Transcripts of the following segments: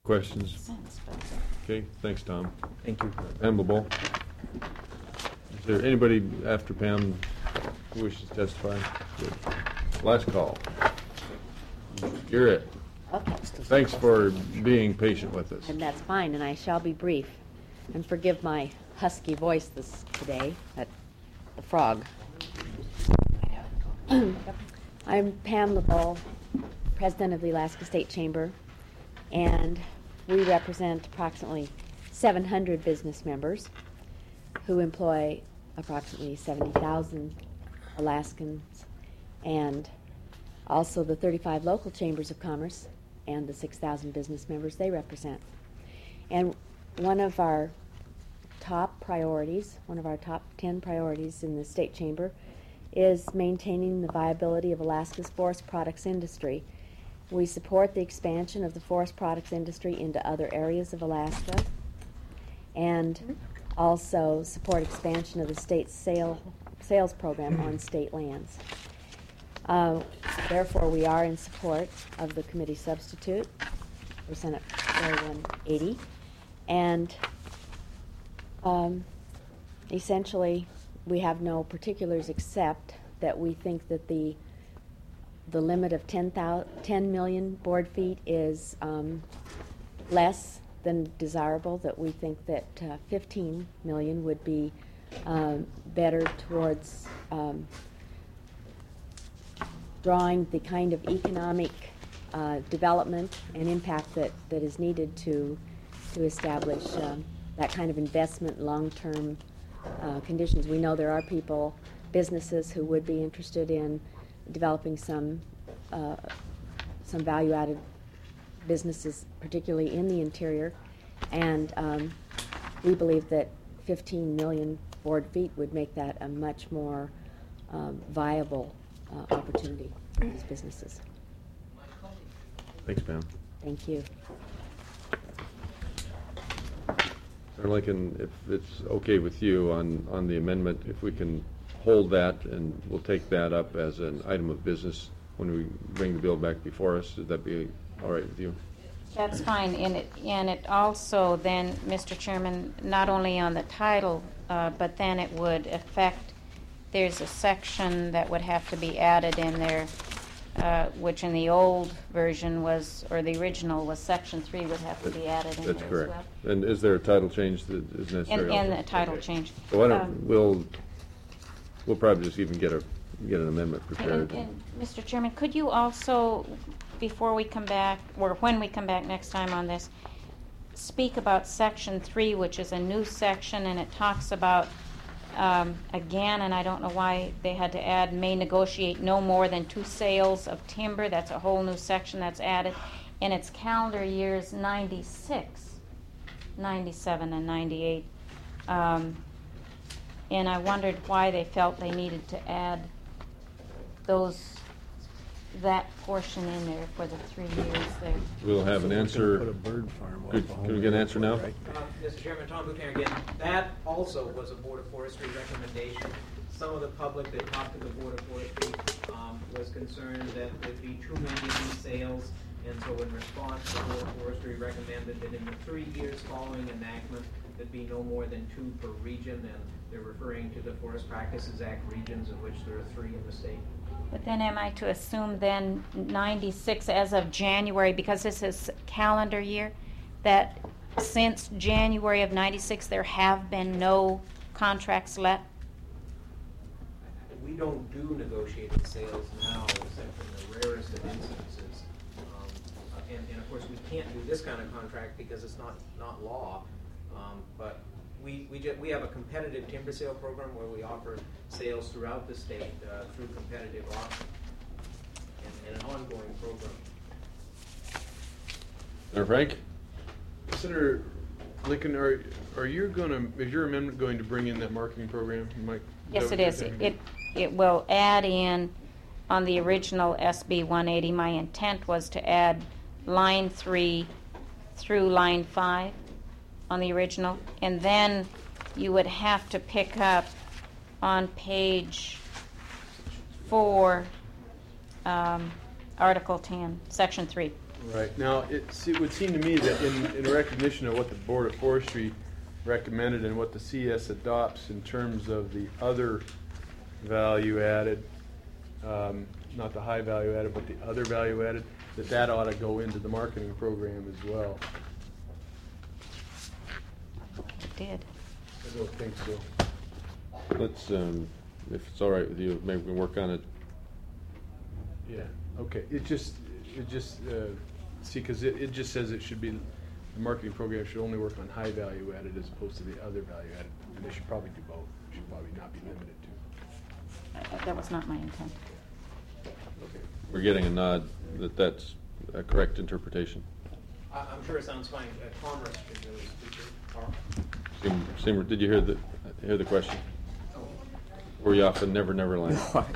Questions? Sense, but Okay, thanks, Tom. Thank you. Pam LeBeau. Is there anybody after Pam who wishes to testify? Good. Last call. You're it. okay. Thanks for being patient with us. And that's fine, and I shall be brief. And forgive my husky voice today, at the frog. I'm Pam LeBeau, president of the Alaska State Chamber, and we represent approximately 700 business members who employ approximately 70,000 Alaskans, and also the 35 local chambers of commerce and the 6,000 business members they represent. And one of our top priorities, one of our top 10 priorities in the State Chamber is maintaining the viability of Alaska's forest products industry. We support the expansion of the forest products industry into other areas of Alaska and also support expansion of the state's sales program on state lands. Therefore, we are in support of the committee substitute for Senate Bill 180, and essentially we have no particulars except that we think that the limit of 10 million board feet is less than desirable, that we think that 15 million would be better towards drawing the kind of economic development and impact that is needed to establish that kind of investment long-term conditions. We know there are people, businesses, who would be interested in developing some value-added businesses, particularly in the interior, and we believe that 15 million board feet would make that a much more viable opportunity for these businesses. Thanks, Pam. Thank you. Senator Lincoln, if it's okay with you on the amendment, if we can hold that and we'll take that up as an item of business when we bring the bill back before us, would that be all right with you? That's fine, and it also then, Mr. Chairman, not only on the title, but then it would affect, there's a section that would have to be added in there, which in the old version was, or the original was Section 3 would have to be added in there That's correct. as well. And is there a title change that is necessary? And the title change. So why don't we'll probably just even get an amendment prepared. And Mr. Chairman, could you also, before we come back, or when we come back next time on this, speak about Section 3, which is a new section, and it talks about, again, and I don't know why they had to add, may negotiate no more than 2 sales of timber. That's a whole new section that's added. And it's calendar years 96, 97, and 98. And I wondered why they felt they needed to add that portion in there for the 3 years there. We'll have an answer. Put a bird farm Good. off Can we get an answer now? Right? Mr. Chairman, Tom Buchanan again. That also was a Board of Forestry recommendation. Some of the public that talked to the Board of Forestry was concerned that there'd be too many of these sales, and so in response, the Board of Forestry recommended that in the 3 years following enactment, there'd be no more than 2 per region, and they're referring to the Forest Practices Act regions, of which there are 3 in the state. But then am I to assume then 96 as of January, because this is calendar year, that since January of 96 there have been no contracts let? We don't do negotiated sales now, except in the rarest of instances. And of course, we can't do this kind of contract because it's not law. But we have a competitive timber sale program where we offer sales throughout the state through competitive auction, and an ongoing program. Senator Frank? Senator Lincoln, is your amendment going to bring in that marketing program, Mike? Yes, it is. It will add in on the original SB 180. My intent was to add line 3 through line 5 on the original, and then you would have to pick up on page 4, Article 10, Section 3. Right. Now, it would seem to me that in recognition of what the Board of Forestry recommended and what the CS adopts in terms of the other value added, not the high value added, but the other value added, that ought to go into the marketing program as well. It did. I don't think so. Let's, if it's all right with you, maybe we can work on it. Yeah, okay. It just, see, because it just says it should be, the marketing program should only work on high value added as opposed to the other value added. And they should probably do both. It should probably not be limited to. That was not my intent. Okay. We're getting a nod that that's a correct interpretation. I'm sure it sounds fine. Commerce should really speak to Carl. Seymour, did you hear the question? Were you off in Never Never Land?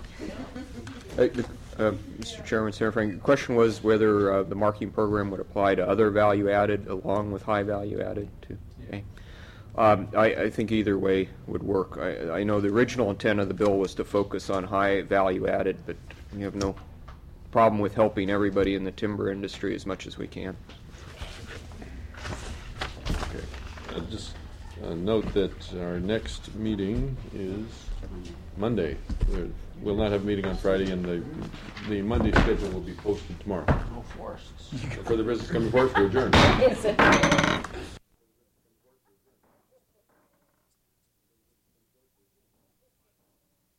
Mr. Chairman, Senator Frank, the question was whether the marketing program would apply to other value added along with high value added too. Okay. I think either way would work. I know the original intent of the bill was to focus on high value added, but we have no problem with helping everybody in the timber industry as much as we can. Okay. Just note that our next meeting is Monday. We'll not have a meeting on Friday, and the Monday schedule will be posted tomorrow. For the business coming forward, we adjourn.